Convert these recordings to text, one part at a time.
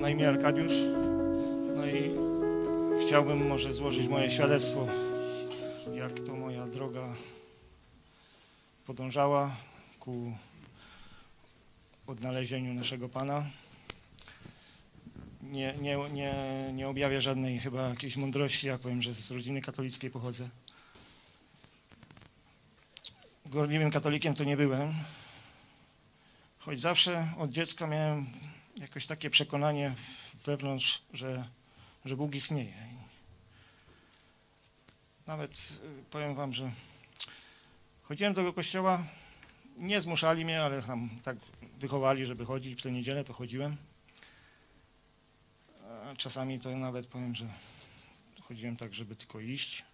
na imię Arkadiusz. No i chciałbym może złożyć moje świadectwo, jak to moja droga podążała ku odnalezieniu naszego Pana. Nie objawię żadnej chyba jakiejś mądrości, jak powiem, że z rodziny katolickiej pochodzę. Gorliwym katolikiem to nie byłem, choć zawsze od dziecka miałem jakoś takie przekonanie wewnątrz, że Bóg istnieje. Nawet powiem wam, że chodziłem do tego kościoła, nie zmuszali mnie, ale tam tak wychowali, żeby chodzić, w tę niedzielę to chodziłem. A czasami to nawet powiem, że chodziłem tak, żeby tylko iść.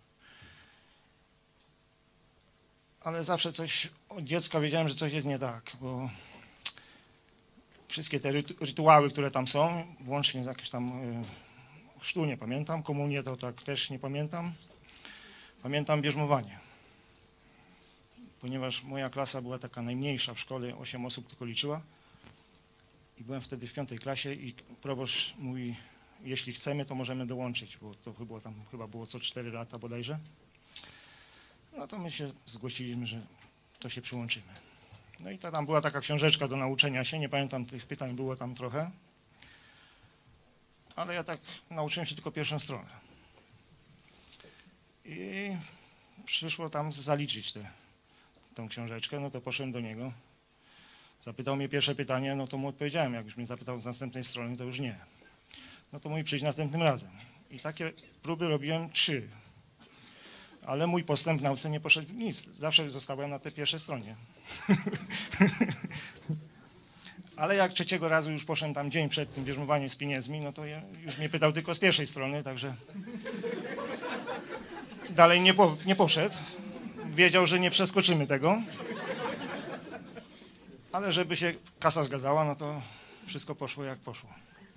Ale zawsze coś od dziecka wiedziałem, że coś jest nie tak, bo wszystkie te rytuały, które tam są, włącznie z jakimś tam chrztu nie pamiętam, komunię to tak też nie pamiętam. Pamiętam bierzmowanie, ponieważ moja klasa była taka najmniejsza w szkole, 8 osób tylko liczyła i byłem wtedy w 5. klasie i proboszcz mówi, jeśli chcemy, to możemy dołączyć, bo to chyba było co 4 lata bodajże. No to my się zgłosiliśmy, że to się przyłączymy. No i tam była taka książeczka do nauczenia się, nie pamiętam, tych pytań było tam trochę, ale ja tak nauczyłem się tylko pierwszą stronę. I przyszło tam zaliczyć tę książeczkę, no to poszedłem do niego. Zapytał mnie pierwsze pytanie, no to mu odpowiedziałem. Jak już mnie zapytał z następnej strony, to już nie. No to mówi, przyjdź następnym razem. I takie próby robiłem 3. Ale mój postęp w nauce nie poszedł nic. Zawsze zostałem na tej pierwszej stronie. Ale jak 3. razu już poszedłem tam dzień przed tym bierzmowaniem z pieniędzmi, no to już mnie pytał tylko z pierwszej strony, także dalej nie poszedł. Wiedział, że nie przeskoczymy tego. Ale żeby się kasa zgadzała, no to wszystko poszło jak poszło.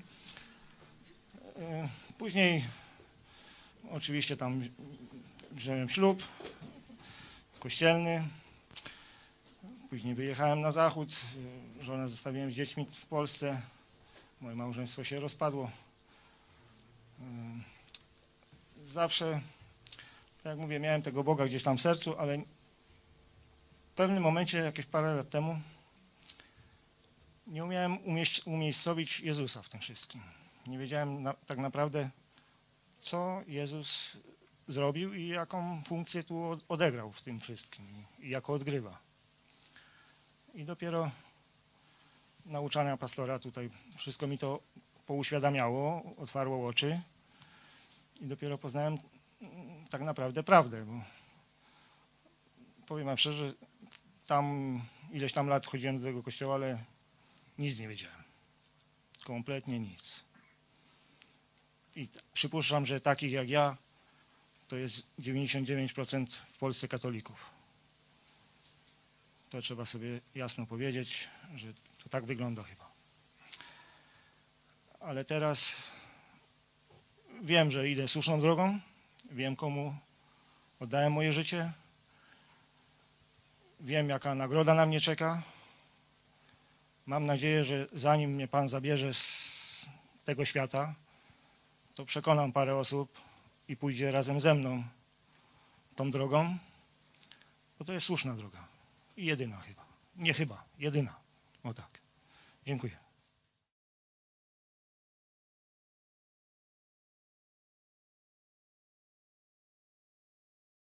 Później oczywiście tam wziąłem ślub kościelny. Później wyjechałem na zachód. Żonę zostawiłem z dziećmi w Polsce. Moje małżeństwo się rozpadło. Zawsze, tak jak mówię, miałem tego Boga gdzieś tam w sercu, ale w pewnym momencie, jakieś parę lat temu, nie umiałem umiejscowić Jezusa w tym wszystkim. Nie wiedziałem tak naprawdę, co Jezus zrobił i jaką funkcję tu odegrał w tym wszystkim i jako odgrywa. I dopiero nauczania pastora tutaj wszystko mi to pouświadamiało, otwarło oczy i dopiero poznałem tak naprawdę prawdę, bo powiem wam szczerze, tam ileś tam lat chodziłem do tego kościoła, ale nic nie wiedziałem. Kompletnie nic. I przypuszczam, że takich jak ja to jest 99% w Polsce katolików. To trzeba sobie jasno powiedzieć, że to tak wygląda chyba. Ale teraz wiem, że idę słuszną drogą, wiem, komu oddałem moje życie, wiem, jaka nagroda na mnie czeka. Mam nadzieję, że zanim mnie Pan zabierze z tego świata, to przekonam parę osób i pójdzie razem ze mną tą drogą, bo to jest słuszna droga i jedyna chyba. Nie chyba, jedyna. O tak. Dziękuję.